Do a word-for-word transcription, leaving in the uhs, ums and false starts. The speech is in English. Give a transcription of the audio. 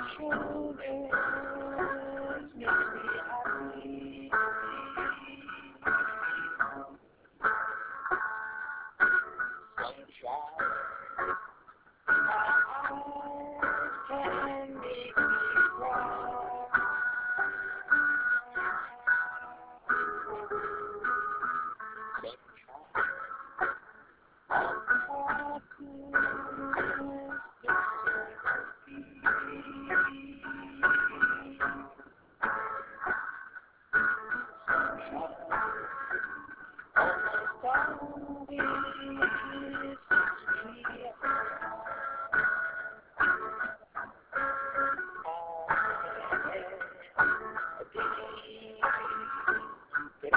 shoulders makes me happy. Sunshine, my eyes can make me cry. Sunshine, all darkness looks so happy. Sunshine, all my zombies